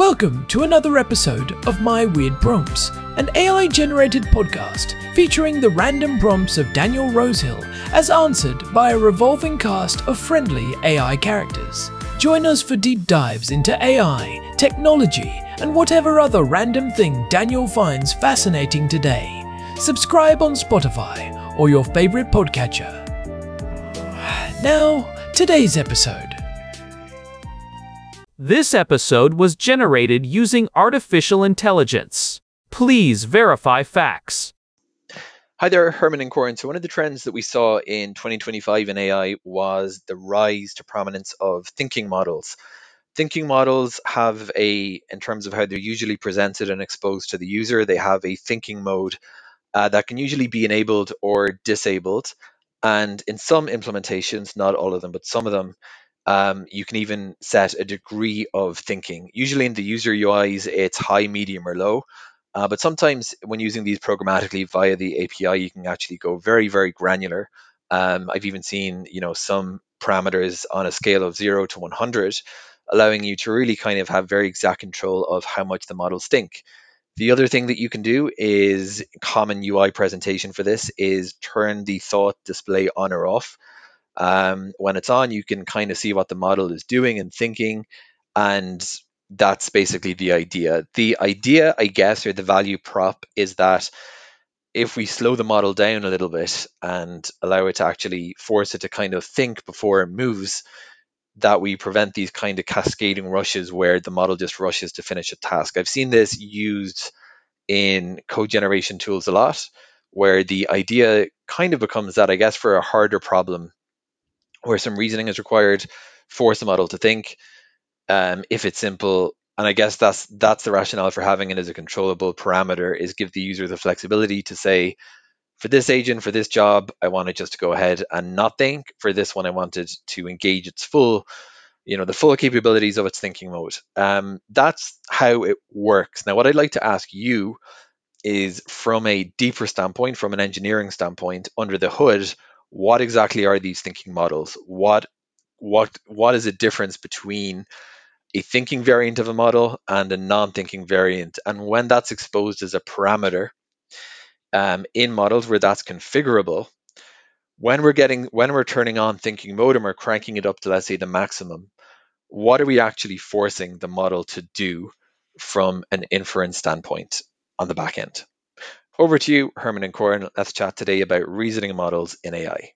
Welcome to another episode of My Weird Prompts, an AI-generated podcast featuring the random prompts of Daniel Rosehill as answered by a revolving cast of friendly AI characters. Join us for deep dives into AI, technology, and whatever other random thing Daniel finds fascinating today. Subscribe on Spotify or your favorite podcatcher. Now, today's episode. This episode was generated using artificial intelligence. Please verify facts. Hi there, Herman and Corin. So one of the trends that we saw in 2025 in AI was the rise to prominence of thinking models. Thinking models have in terms of how they're usually presented and exposed to the user, they have a thinking mode that can usually be enabled or disabled. And in some implementations, not all of them, but some of them, you can even set a degree of thinking. Usually in the user UIs, it's high, medium, or low. But sometimes when using these programmatically via the API, you can actually go very, very granular. I've even seen, some parameters on a scale of 0 to 100, allowing you to really kind of have very exact control of how much the models think. The other thing that you can do is common UI presentation for this is turn the thought display on or off. When it's on, you can kind of see what the model is doing and thinking, and that's basically the idea. The idea, I guess, or the value prop is that if we slow the model down a little bit and allow it to actually force it to kind of think before it moves, that we prevent these kind of cascading rushes where the model just rushes to finish a task. I've seen this used in code generation tools a lot, where the idea kind of becomes that, I guess, for a harder problem where some reasoning is required, force the model to think. If it's simple, and I guess that's the rationale for having it as a controllable parameter, is give the user the flexibility to say, for this agent, for this job, I want it just to go ahead and not think. For this one, I want it to engage its full, the full capabilities of its thinking mode. That's how it works. Now, what I'd like to ask you is, from a deeper standpoint, from an engineering standpoint, under the hood, what exactly are these thinking models? What is the difference between a thinking variant of a model and a non-thinking variant? And when that's exposed as a parameter in models where that's configurable, when we're turning on thinking mode and we're cranking it up to, let's say, the maximum, what are we actually forcing the model to do from an inference standpoint on the back end? Over to you, Herman and Corin. Let's chat today about reasoning models in AI.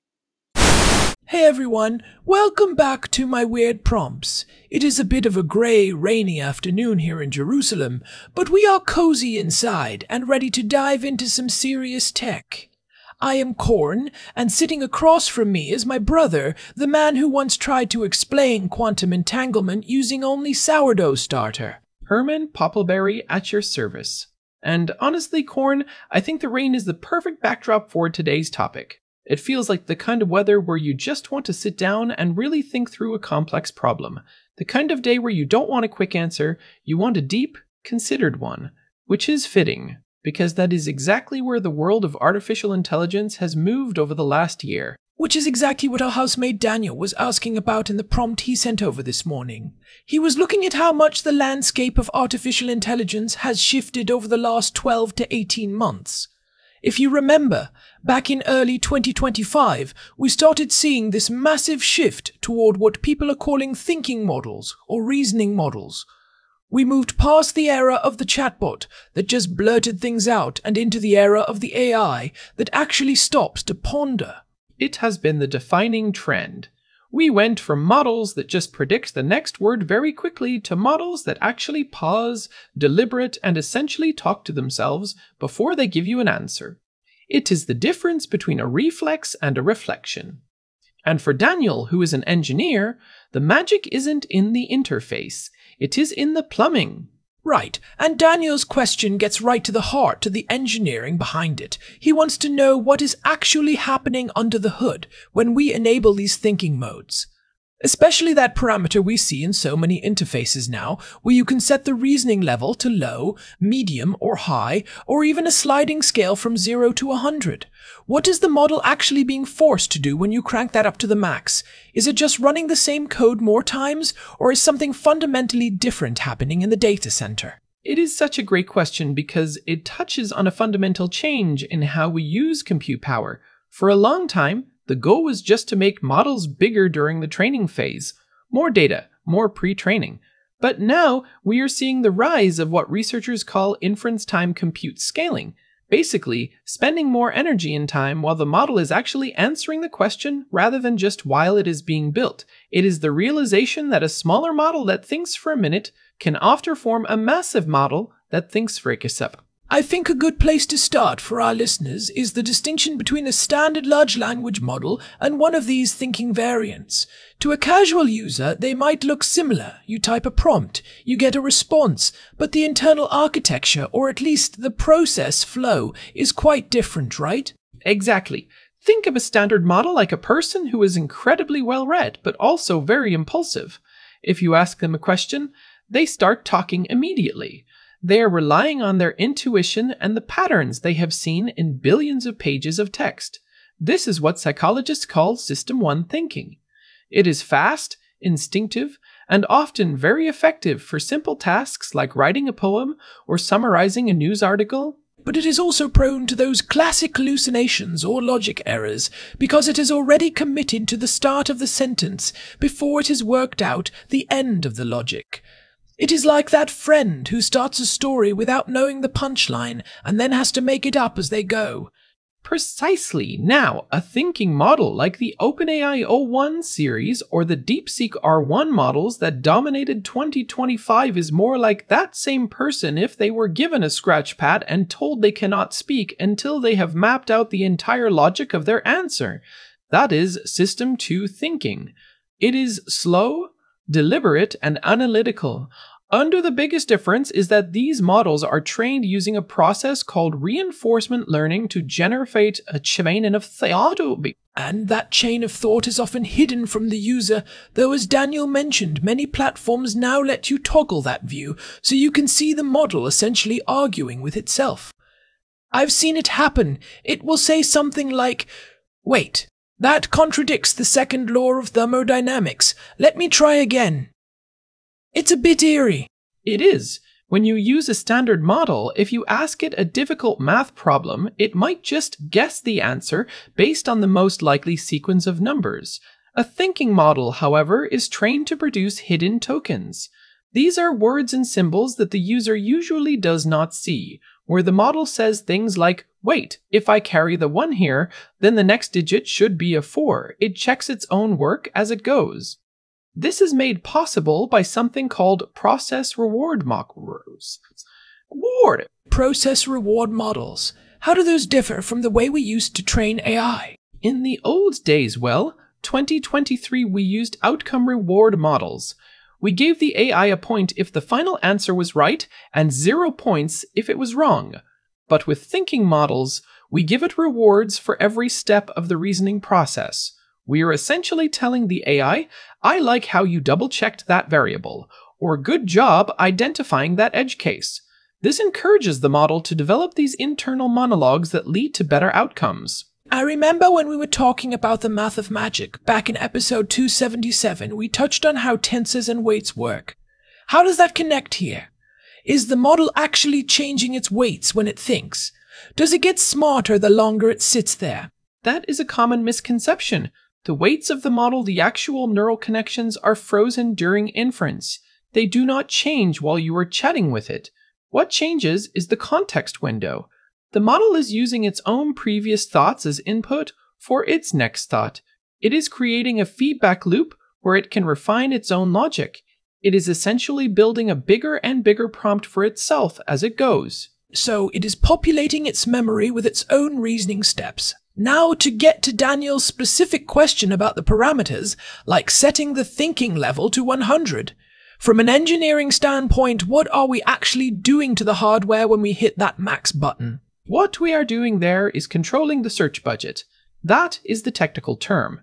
Hey everyone, welcome back to My Weird Prompts. It is a bit of a grey, rainy afternoon here in Jerusalem, but we are cozy inside and ready to dive into some serious tech. I am Corin, and sitting across from me is my brother, the man who once tried to explain quantum entanglement using only sourdough starter. Herman Poppleberry at your service. And honestly, Corin, I think the rain is the perfect backdrop for today's topic. It feels like the kind of weather where you just want to sit down and really think through a complex problem. The kind of day where you don't want a quick answer, you want a deep, considered one. Which is fitting, because that is exactly where the world of artificial intelligence has moved over the last year. Which is exactly what our housemate Daniel was asking about in the prompt he sent over this morning. He was looking at how much the landscape of artificial intelligence has shifted over the last 12 to 18 months. If you remember, back in early 2025, we started seeing this massive shift toward what people are calling thinking models or reasoning models. We moved past the era of the chatbot that just blurted things out and into the era of the AI that actually stops to ponder. It has been the defining trend. We went from models that just predict the next word very quickly to models that actually pause, deliberate, and essentially talk to themselves before they give you an answer. It is the difference between a reflex and a reflection. And for Daniel, who is an engineer, the magic isn't in the interface, it is in the plumbing. Right, and Daniel's question gets right to the heart of the engineering behind it. He wants to know what is actually happening under the hood when we enable these thinking modes. Especially that parameter we see in so many interfaces now, where you can set the reasoning level to low, medium, or high, or even a sliding scale from 0 to 100. What is the model actually being forced to do when you crank that up to the max? Is it just running the same code more times, or is something fundamentally different happening in the data center? It is such a great question because it touches on a fundamental change in how we use compute power. For a long time, the goal was just to make models bigger during the training phase. More data, more pre-training. But now we are seeing the rise of what researchers call inference time compute scaling. Basically, spending more energy and time while the model is actually answering the question rather than just while it is being built. It is the realization that a smaller model that thinks for a minute can outperform a massive model that thinks for a kasep. I think a good place to start for our listeners is the distinction between a standard large language model and one of these thinking variants. To a casual user, they might look similar. You type a prompt, you get a response, but the internal architecture, or at least the process flow, is quite different, right? Exactly. Think of a standard model like a person who is incredibly well read, but also very impulsive. If you ask them a question, they start talking immediately. They are relying on their intuition and the patterns they have seen in billions of pages of text. This is what psychologists call System 1 thinking. It is fast, instinctive, and often very effective for simple tasks like writing a poem or summarizing a news article. But it is also prone to those classic hallucinations or logic errors because it is already committed to the start of the sentence before it has worked out the end of the logic. It is like that friend who starts a story without knowing the punchline and then has to make it up as they go. Precisely. Now, a thinking model like the OpenAI O1 series or the DeepSeek R1 models that dominated 2025 is more like that same person if they were given a scratch pad and told they cannot speak until they have mapped out the entire logic of their answer. That is System 2 thinking. It is slow, deliberate, and analytical. The biggest difference is that these models are trained using a process called reinforcement learning to generate a chain of thought. And that chain of thought is often hidden from the user, though as Daniel mentioned, many platforms now let you toggle that view, so you can see the model essentially arguing with itself. I've seen it happen. It will say something like, "Wait, that contradicts the second law of thermodynamics. Let me try again." It's a bit eerie. It is. When you use a standard model, if you ask it a difficult math problem, it might just guess the answer based on the most likely sequence of numbers. A thinking model, however, is trained to produce hidden tokens. These are words and symbols that the user usually does not see, where the model says things like, "Wait, if I carry the 1 here, then the next digit should be a 4. It checks its own work as it goes. This is made possible by something called process reward models. Process reward models. How do those differ from the way we used to train AI? In the old days, 2023 we used outcome reward models. We gave the AI a point if the final answer was right and 0 points if it was wrong. But with thinking models, we give it rewards for every step of the reasoning process. We are essentially telling the AI, "I like how you double-checked that variable," or "good job identifying that edge case." This encourages the model to develop these internal monologues that lead to better outcomes. I remember when we were talking about the math of magic, back in episode 277, we touched on how tensors and weights work. How does that connect here? Is the model actually changing its weights when it thinks? Does it get smarter the longer it sits there? That is a common misconception. The weights of the model, the actual neural connections, are frozen during inference. They do not change while you are chatting with it. What changes is the context window. The model is using its own previous thoughts as input for its next thought. It is creating a feedback loop where it can refine its own logic. It is essentially building a bigger and bigger prompt for itself as it goes. So it is populating its memory with its own reasoning steps. Now to get to Daniel's specific question about the parameters, like setting the thinking level to 100. From an engineering standpoint, what are we actually doing to the hardware when we hit that max button? What we are doing there is controlling the search budget. That is the technical term.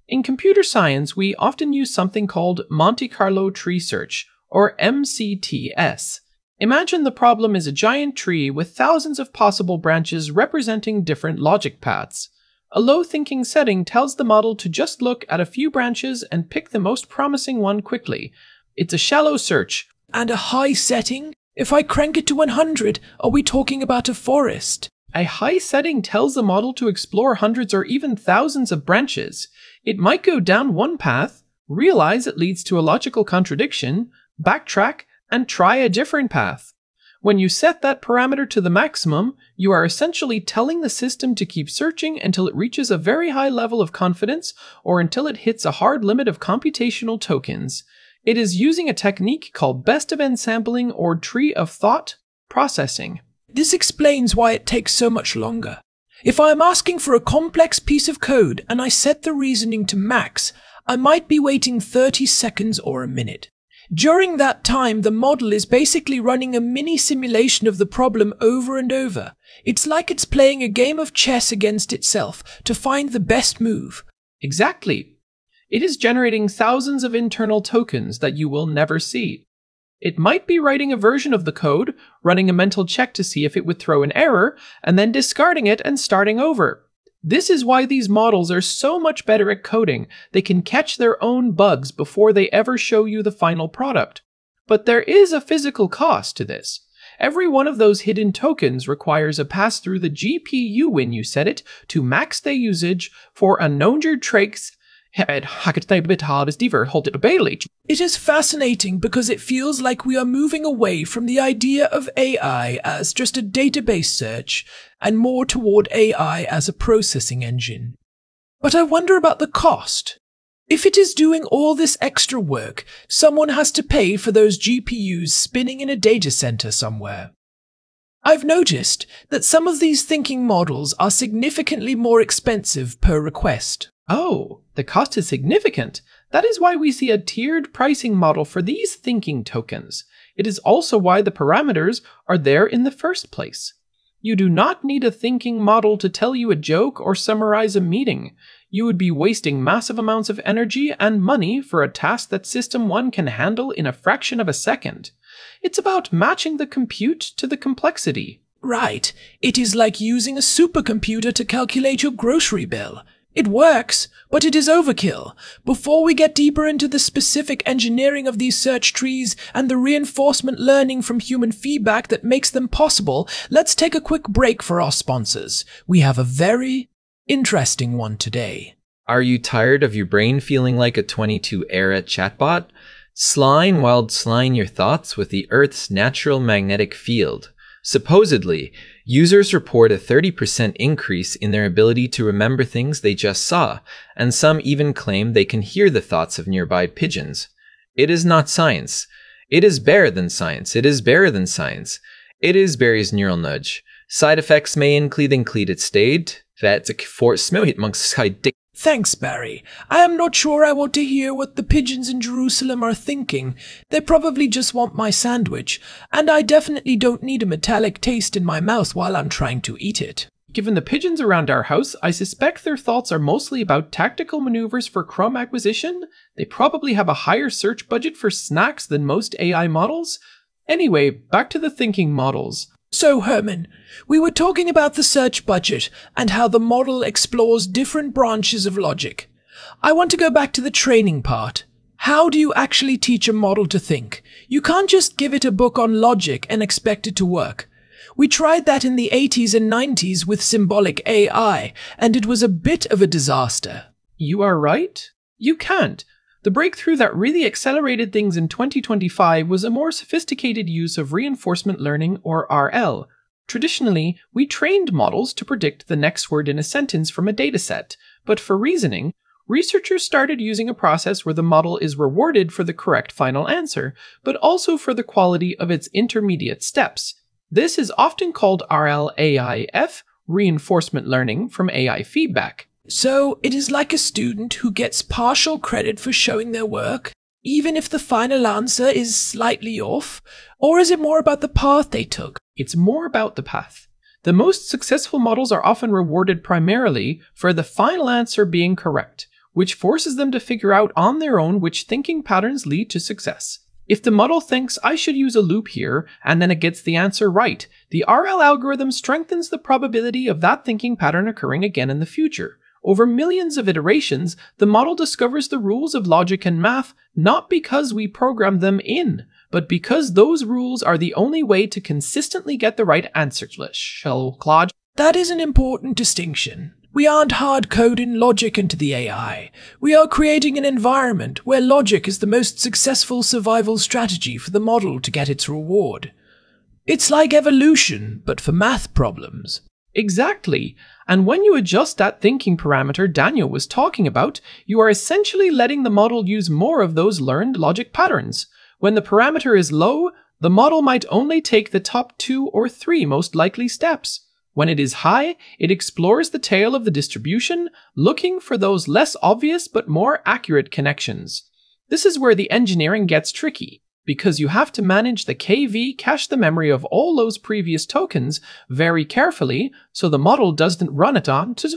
In computer science, we often use something called Monte Carlo tree search, or MCTS. Imagine the problem is a giant tree with thousands of possible branches representing different logic paths. A low thinking setting tells the model to just look at a few branches and pick the most promising one quickly. It's a shallow search. And a high setting? If I crank it to 100, are we talking about a forest? A high setting tells the model to explore hundreds or even thousands of branches. It might go down one path, realize it leads to a logical contradiction, backtrack, and try a different path. When you set that parameter to the maximum, you are essentially telling the system to keep searching until it reaches a very high level of confidence or until it hits a hard limit of computational tokens. It is using a technique called best-of-n sampling or tree of thought processing. This explains why it takes so much longer. If I am asking for a complex piece of code and I set the reasoning to max, I might be waiting 30 seconds or a minute. During that time, the model is basically running a mini simulation of the problem over and over. It's like it's playing a game of chess against itself to find the best move. Exactly. It is generating thousands of internal tokens that you will never see. It might be writing a version of the code, running a mental check to see if it would throw an error, and then discarding it and starting over. This is why these models are so much better at coding. They can catch their own bugs before they ever show you the final product. But there is a physical cost to this. Every one of those hidden tokens requires a pass through the GPU when you set it to max the usage for a known trace. It is fascinating because it feels like we are moving away from the idea of AI as just a database search and more toward AI as a processing engine. But I wonder about the cost. If it is doing all this extra work, someone has to pay for those GPUs spinning in a data center somewhere. I've noticed that some of these thinking models are significantly more expensive per request. Oh, the cost is significant. That is why we see a tiered pricing model for these thinking tokens. It is also why the parameters are there in the first place. You do not need a thinking model to tell you a joke or summarize a meeting. You would be wasting massive amounts of energy and money for a task that System 1 can handle in a fraction of a second. It's about matching the compute to the complexity. Right. It is like using a supercomputer to calculate your grocery bill. It works, but it is overkill. Before we get deeper into the specific engineering of these search trees and the reinforcement learning from human feedback that makes them possible, let's take a quick break for our sponsors. We have a very interesting one today. Are you tired of your brain feeling like a 22-era chatbot? Slime your thoughts with the Earth's natural magnetic field. Supposedly, users report a 30% increase in their ability to remember things they just saw, and some even claim they can hear the thoughts of nearby pigeons. It is not science. It is better than science. It is better than science. It is Barry's neural nudge. Side effects may include state that for smell amongst dick. Thanks, Barry. I am not sure I want to hear what the pigeons in Jerusalem are thinking. They probably just want my sandwich, and I definitely don't need a metallic taste in my mouth while I'm trying to eat it. Given the pigeons around our house, I suspect their thoughts are mostly about tactical maneuvers for crumb acquisition. They probably have a higher search budget for snacks than most AI models. Anyway, back to the thinking models. So, Herman, we were talking about the search budget and how the model explores different branches of logic. I want to go back to the training part. How do you actually teach a model to think? You can't just give it a book on logic and expect it to work. We tried that in the 80s and 90s with symbolic AI, and it was a bit of a disaster. You are right. You can't. The breakthrough that really accelerated things in 2025 was a more sophisticated use of reinforcement learning, or RL. Traditionally, we trained models to predict the next word in a sentence from a dataset, but for reasoning, researchers started using a process where the model is rewarded for the correct final answer, but also for the quality of its intermediate steps. This is often called RLAIF, reinforcement learning from AI feedback. So, it is like a student who gets partial credit for showing their work, even if the final answer is slightly off? Or is it more about the path they took? It's more about the path. The most successful models are often rewarded primarily for the final answer being correct, which forces them to figure out on their own which thinking patterns lead to success. If the model thinks I should use a loop here, and then it gets the answer right, the RL algorithm strengthens the probability of that thinking pattern occurring again in the future. Over millions of iterations, the model discovers the rules of logic and math not because we programmed them in, but because those rules are the only way to consistently get the right answer. Shall Claude? That is an important distinction. We aren't hard-coding logic into the AI. We are creating an environment where logic is the most successful survival strategy for the model to get its reward. It's like evolution, but for math problems. Exactly. And when you adjust that thinking parameter Daniel was talking about, you are essentially letting the model use more of those learned logic patterns. When the parameter is low, the model might only take the top 2 or 3 most likely steps. When it is high, it explores the tail of the distribution, looking for those less obvious but more accurate connections. This is where the engineering gets tricky, because you have to manage the KV cache the memory of all those previous tokens very carefully so the model doesn't run it on to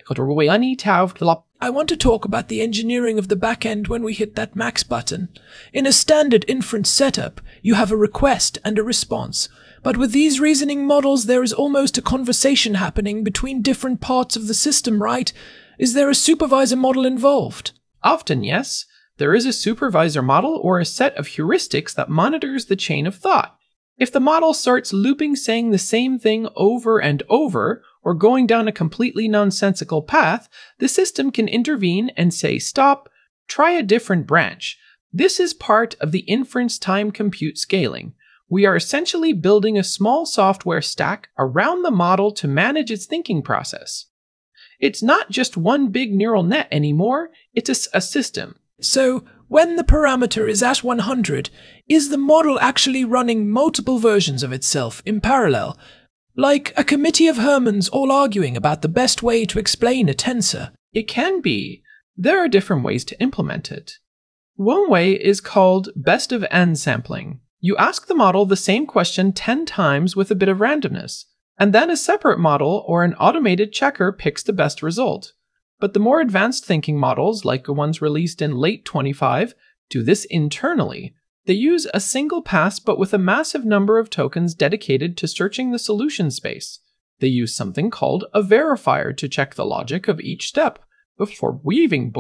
the. I want to talk about the engineering of the backend when we hit that max button. In a standard inference setup, you have a request and a response. But with these reasoning models, there is almost a conversation happening between different parts of the system, right? Is there a supervisor model involved? Often, yes. There is a supervisor model or a set of heuristics that monitors the chain of thought. If the model starts looping saying the same thing over and over, or going down a completely nonsensical path, the system can intervene and say, stop, try a different branch. This is part of the inference time compute scaling. We are essentially building a small software stack around the model to manage its thinking process. It's not just one big neural net anymore, it's a system. So, when the parameter is at 100, is the model actually running multiple versions of itself in parallel? Like a committee of Hermans all arguing about the best way to explain a tensor? It can be. There are different ways to implement it. One way is called best of n sampling. You ask the model the same question 10 times with a bit of randomness, and then a separate model or an automated checker picks the best result. But the more advanced thinking models, like the ones released in late 25, do this internally. They use a single pass but with a massive number of tokens dedicated to searching the solution space. They use something called a verifier to check the logic of each step before weaving.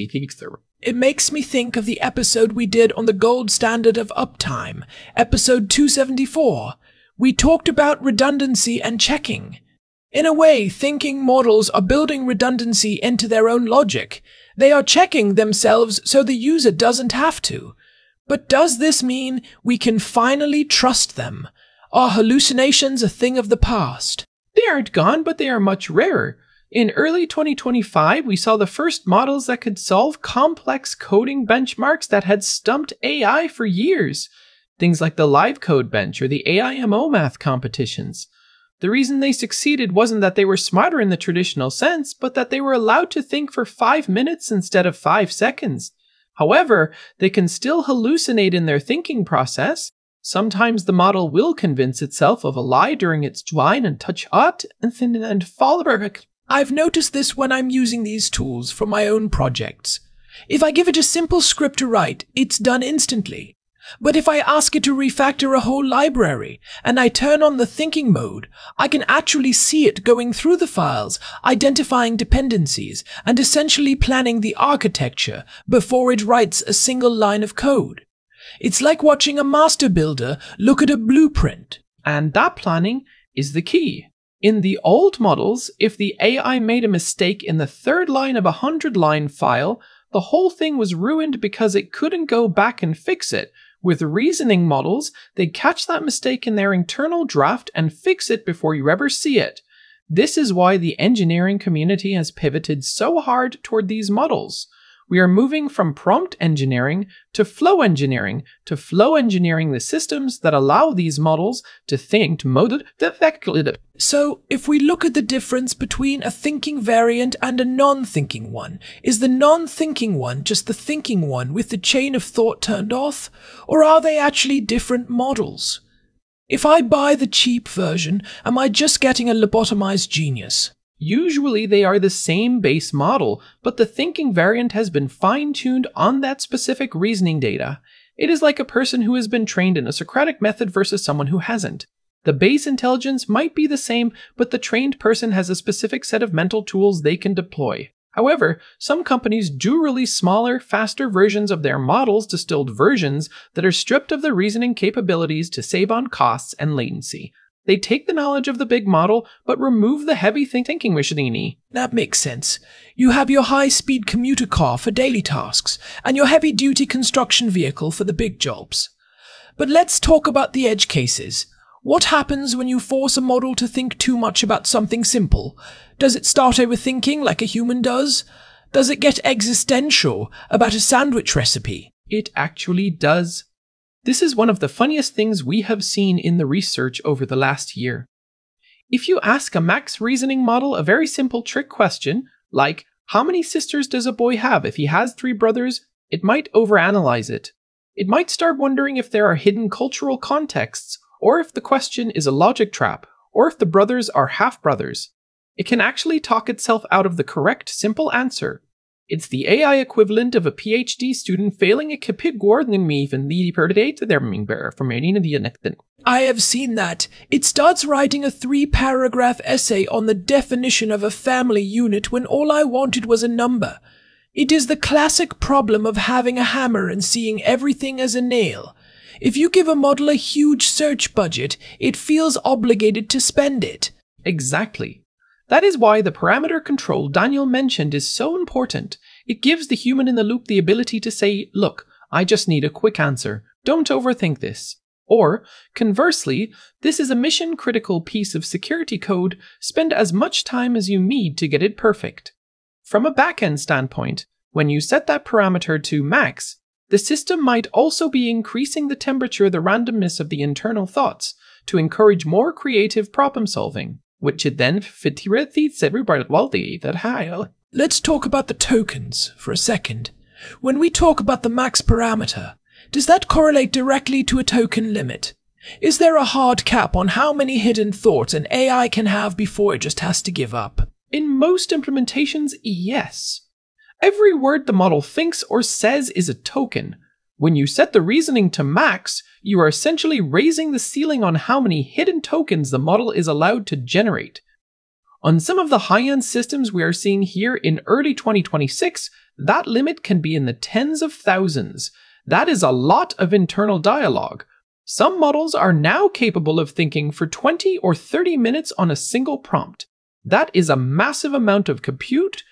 It makes me think of the episode we did on the gold standard of uptime, episode 274. We talked about redundancy and checking. In a way, thinking models are building redundancy into their own logic. They are checking themselves so the user doesn't have to. But does this mean we can finally trust them? Are hallucinations a thing of the past? They aren't gone, but they are much rarer. In early 2025, we saw the first models that could solve complex coding benchmarks that had stumped AI for years. Things like the Live Code Bench or the AIMO math competitions. The reason they succeeded wasn't that they were smarter in the traditional sense, but that they were allowed to think for 5 minutes instead of 5 seconds. However, they can still hallucinate in their thinking process. Sometimes the model will convince itself of a lie during its dwine and touch art and fall. I've noticed this when I'm using these tools for my own projects. If I give it a simple script to write, it's done instantly. But if I ask it to refactor a whole library, and I turn on the thinking mode, I can actually see it going through the files, identifying dependencies, and essentially planning the architecture before it writes a single line of code. It's like watching a master builder look at a blueprint. And that planning is the key. In the old models, if the AI made a mistake in the third line of a 100-line file, the whole thing was ruined because it couldn't go back and fix it. With reasoning models, they'd catch that mistake in their internal draft and fix it before you ever see it. This is why the engineering community has pivoted so hard toward these models. We are moving from prompt engineering to flow engineering the systems that allow these models to think effectively. So, if we look at the difference between a thinking variant and a non-thinking one, is the non-thinking one just the thinking one with the chain of thought turned off, or are they actually different models? If I buy the cheap version, am I just getting a lobotomized genius? Usually they are the same base model, but the thinking variant has been fine-tuned on that specific reasoning data. It is like a person who has been trained in a Socratic method versus someone who hasn't. The base intelligence might be the same, but the trained person has a specific set of mental tools they can deploy. However, some companies do release smaller, faster versions of their models, distilled versions, that are stripped of the reasoning capabilities to save on costs and latency. They take the knowledge of the big model, but remove the heavy thinking machinery. That makes sense. You have your high-speed commuter car for daily tasks, and your heavy-duty construction vehicle for the big jobs. But let's talk about the edge cases. What happens when you force a model to think too much about something simple? Does it start overthinking like a human does? Does it get existential about a sandwich recipe? It actually does. This is one of the funniest things we have seen in the research over the last year. If you ask a max reasoning model a very simple trick question, like, how many sisters does a boy have if he has 3 brothers, it might overanalyze it. It might start wondering if there are hidden cultural contexts, or if the question is a logic trap, or if the brothers are half-brothers. It can actually talk itself out of the correct, simple answer. It's the AI equivalent of a PhD student failing a I have seen that. It starts writing a 3-paragraph essay on the definition of a family unit when all I wanted was a number. It is the classic problem of having a hammer and seeing everything as a nail. If you give a model a huge search budget, it feels obligated to spend it. Exactly. That is why the parameter control Daniel mentioned is so important. It gives the human in the loop the ability to say, look, I just need a quick answer. Don't overthink this. Or, conversely, this is a mission-critical piece of security code. Spend as much time as you need to get it perfect. From a backend standpoint, when you set that parameter to max, the system might also be increasing the temperature, the randomness of the internal thoughts, to encourage more creative problem solving, which it then Let's talk about the tokens for a second. When we talk about the max parameter, does that correlate directly to a token limit? Is there a hard cap on how many hidden thoughts an AI can have before it just has to give up? In most implementations, yes. Every word the model thinks or says is a token. When you set the reasoning to max, you are essentially raising the ceiling on how many hidden tokens the model is allowed to generate. On some of the high-end systems we are seeing here in early 2026, that limit can be in the tens of thousands. That is a lot of internal dialogue. Some models are now capable of thinking for 20 or 30 minutes on a single prompt. That is a massive amount of compute.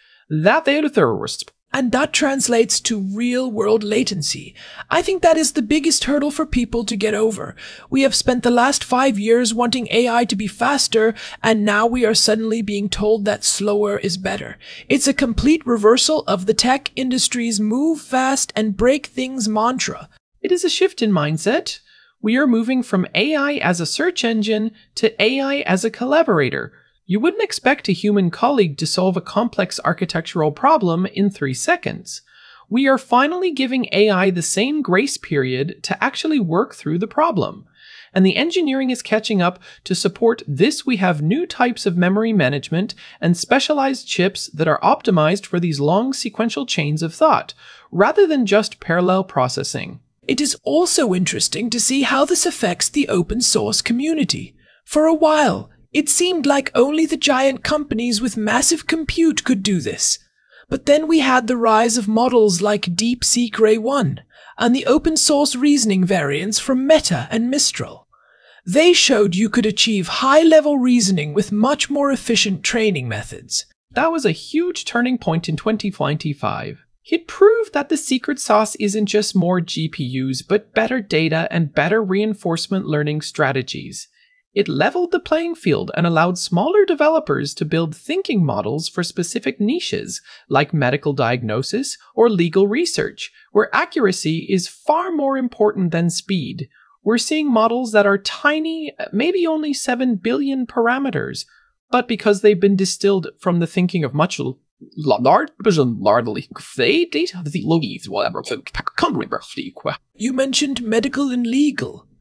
And that translates to real-world latency. I think that is the biggest hurdle for people to get over. We have spent the last 5 years wanting AI to be faster, and now we are suddenly being told that slower is better. It's a complete reversal of the tech industry's move fast and break things mantra. It is a shift in mindset. We are moving from AI as a search engine to AI as a collaborator. You wouldn't expect a human colleague to solve a complex architectural problem in 3 seconds. We are finally giving AI the same grace period to actually work through the problem. And the engineering is catching up. To support this, we have new types of memory management and specialized chips that are optimized for these long sequential chains of thought, rather than just parallel processing. It is also interesting to see how this affects the open source community. For a while, it seemed like only the giant companies with massive compute could do this. But then we had the rise of models like DeepSeek Ray-1 and the open source reasoning variants from Meta and Mistral. They showed you could achieve high-level reasoning with much more efficient training methods. That was a huge turning point in 2025. It proved that the secret sauce isn't just more GPUs, but better data and better reinforcement learning strategies. It leveled the playing field and allowed smaller developers to build thinking models for specific niches, like medical diagnosis or legal research, where accuracy is far more important than speed. We're seeing models that are tiny, maybe only 7 billion parameters, but because they've been distilled from the thinking of much You mentioned medical and legal.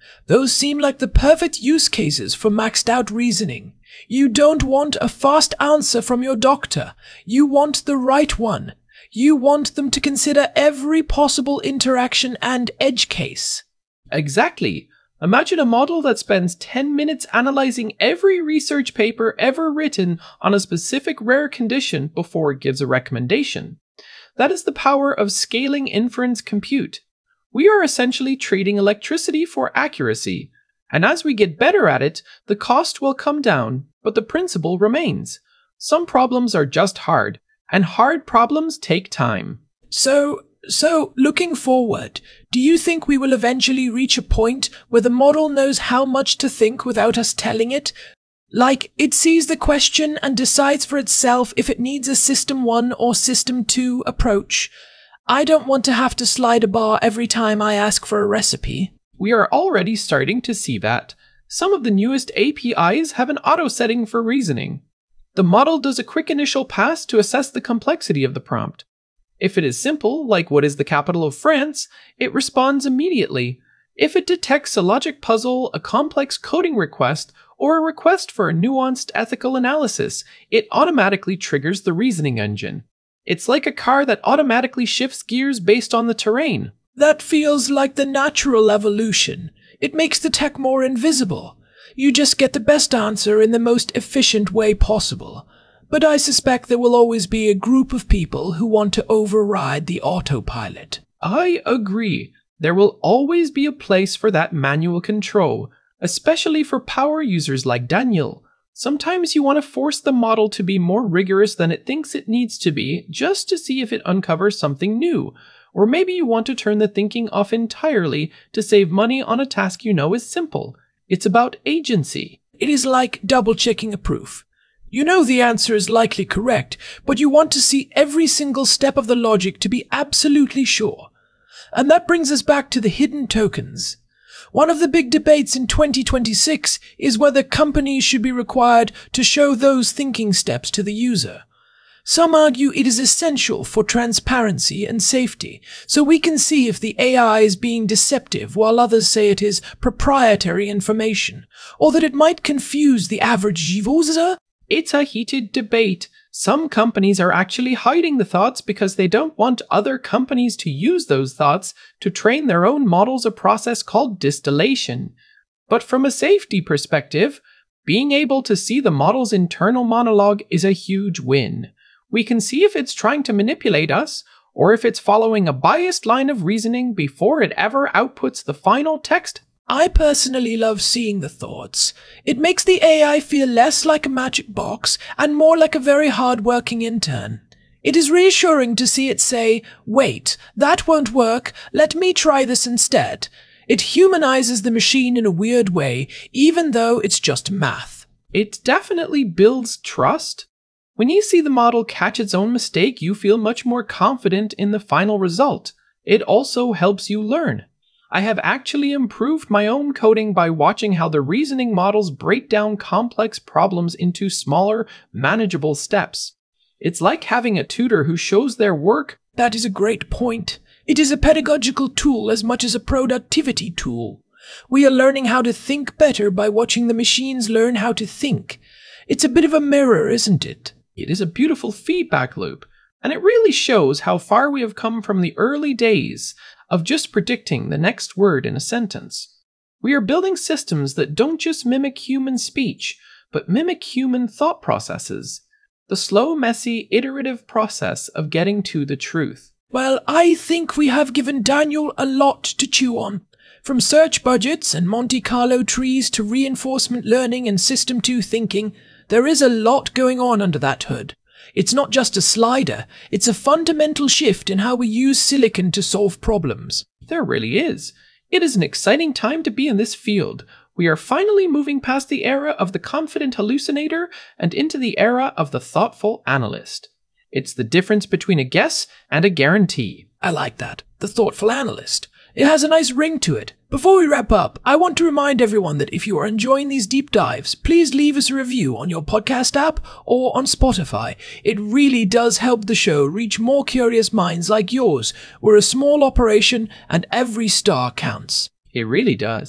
Those seem like the perfect use cases for maxed out reasoning. You don't want a fast answer from your doctor. You want the right one. You want them to consider every possible interaction and edge case. Exactly. Imagine a model that spends 10 minutes analyzing every research paper ever written on a specific rare condition before it gives a recommendation. That is the power of scaling inference compute. We are essentially trading electricity for accuracy, and as we get better at it, the cost will come down, but the principle remains. Some problems are just hard, and hard problems take time. So looking forward, do you think we will eventually reach a point where the model knows how much to think without us telling it? Like, it sees the question and decides for itself if it needs a System 1 or System 2 approach. I don't want to have to slide a bar every time I ask for a recipe. We are already starting to see that. Some of the newest APIs have an auto setting for reasoning. The model does a quick initial pass to assess the complexity of the prompt. If it is simple, like what is the capital of France, it responds immediately. If it detects a logic puzzle, a complex coding request, or a request for a nuanced ethical analysis, it automatically triggers the reasoning engine. It's like a car that automatically shifts gears based on the terrain. That feels like the natural evolution. It makes the tech more invisible. You just get the best answer in the most efficient way possible. But I suspect there will always be a group of people who want to override the autopilot. I agree. There will always be a place for that manual control, especially for power users like Daniel. Sometimes you want to force the model to be more rigorous than it thinks it needs to be, just to see if it uncovers something new. Or maybe you want to turn the thinking off entirely to save money on a task you know is simple. It's about agency. It is like double-checking a proof. You know the answer is likely correct, but you want to see every single step of the logic to be absolutely sure. And that brings us back to the hidden tokens. One of the big debates in 2026 is whether companies should be required to show those thinking steps to the user. Some argue it is essential for transparency and safety, so we can see if the AI is being deceptive, while others say it is proprietary information, or that it might confuse the average user. It's a heated debate. Some companies are actually hiding the thoughts because they don't want other companies to use those thoughts to train their own models, a process called distillation. But from a safety perspective, being able to see the model's internal monologue is a huge win. We can see if it's trying to manipulate us, or if it's following a biased line of reasoning before it ever outputs the final text. I personally love seeing the thoughts. It makes the AI feel less like a magic box and more like a very hard-working intern. It is reassuring to see it say, "Wait, that won't work, let me try this instead." It humanizes the machine in a weird way, even though it's just math. It definitely builds trust. When you see the model catch its own mistake, you feel much more confident in the final result. It also helps you learn. I have actually improved my own coding by watching how the reasoning models break down complex problems into smaller, manageable steps. It's like having a tutor who shows their work. That is a great point. It is a pedagogical tool as much as a productivity tool. We are learning how to think better by watching the machines learn how to think. It's a bit of a mirror, isn't it? It is a beautiful feedback loop, and it really shows how far we have come from the early days of just predicting the next word in a sentence. We are building systems that don't just mimic human speech, but mimic human thought processes. The slow, messy, iterative process of getting to the truth. Well, I think we have given Daniel a lot to chew on. From search budgets and Monte Carlo trees to reinforcement learning and System 2 thinking, there is a lot going on under that hood. It's not just a slider, it's a fundamental shift in how we use silicon to solve problems. There really is. It is an exciting time to be in this field. We are finally moving past the era of the confident hallucinator and into the era of the thoughtful analyst. It's the difference between a guess and a guarantee. I like that. The thoughtful analyst. It has a nice ring to it. Before we wrap up, I want to remind everyone that if you are enjoying these deep dives, please leave us a review on your podcast app or on Spotify. It really does help the show reach more curious minds like yours. We're a small operation and every star counts. It really does.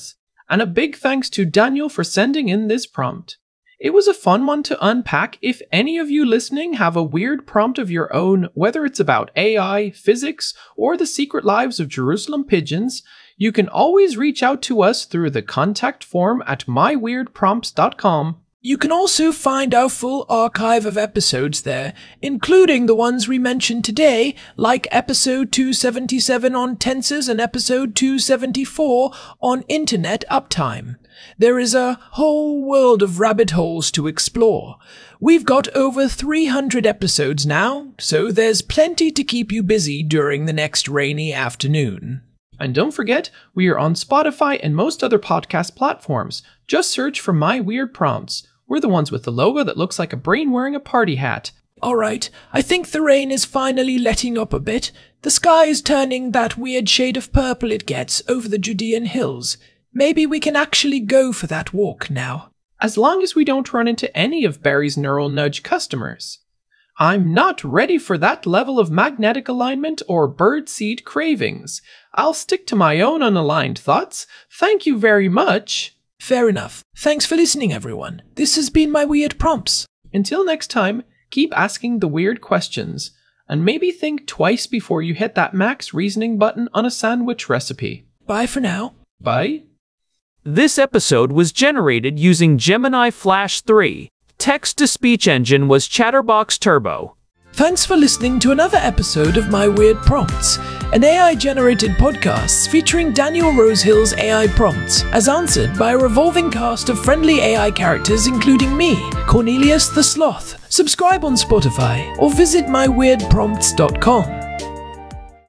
And a big thanks to Daniel for sending in this prompt. It was a fun one to unpack. If any of you listening have a weird prompt of your own, whether it's about AI, physics, or the secret lives of Jerusalem pigeons, you can always reach out to us through the contact form at myweirdprompts.com. You can also find our full archive of episodes there, including the ones we mentioned today, like episode 277 on tensors and episode 274 on internet uptime. There is a whole world of rabbit holes to explore. We've got over 300 episodes now, so there's plenty to keep you busy during the next rainy afternoon. And don't forget, we are on Spotify and most other podcast platforms. Just search for My Weird Prompts. We're the ones with the logo that looks like a brain wearing a party hat. Alright, I think the rain is finally letting up a bit. The sky is turning that weird shade of purple it gets over the Judean hills. Maybe we can actually go for that walk now. As long as we don't run into any of Barry's Neural Nudge customers. I'm not ready for that level of magnetic alignment or birdseed cravings. I'll stick to my own unaligned thoughts. Thank you very much. Fair enough. Thanks for listening, everyone. This has been My Weird Prompts. Until next time, keep asking the weird questions, and maybe think twice before you hit that max reasoning button on a sandwich recipe. Bye for now. Bye. This episode was generated using Gemini Flash 3. Text-to-speech engine was Chatterbox Turbo. Thanks for listening to another episode of My Weird Prompts, an AI-generated podcast featuring Daniel Rosehill's AI prompts, as answered by a revolving cast of friendly AI characters including me, Cornelius the Sloth. Subscribe on Spotify or visit myweirdprompts.com.